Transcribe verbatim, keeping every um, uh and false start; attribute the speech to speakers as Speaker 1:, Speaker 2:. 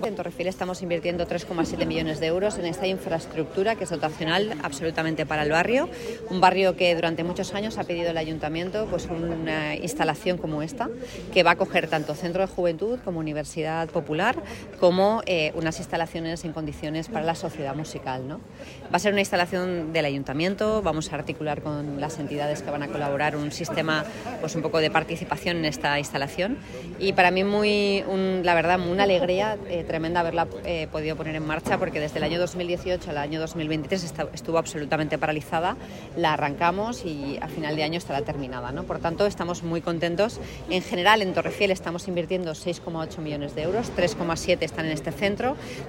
Speaker 1: En Torrefil estamos invirtiendo tres coma siete millones de euros en esta infraestructura que es dotacional absolutamente para el barrio, un barrio que durante muchos años ha pedido el ayuntamiento pues una instalación como esta, que va a acoger tanto centro de juventud como universidad popular, como eh, unas instalaciones en condiciones para la sociedad musical, ¿no? Va a ser una instalación del ayuntamiento, vamos a articular con las entidades que van a colaborar un sistema pues un poco de participación en esta instalación, y para mí muy, un, la verdad, una alegría eh, tremenda haberla eh, podido poner en marcha, porque desde el año dos mil dieciocho al año dos mil veintitrés está, estuvo absolutamente paralizada, la arrancamos y a final de año estará terminada, ¿no? Por tanto, estamos muy contentos. En general, en Torrefil estamos invirtiendo seis coma ocho millones de euros, tres coma siete están en este centro,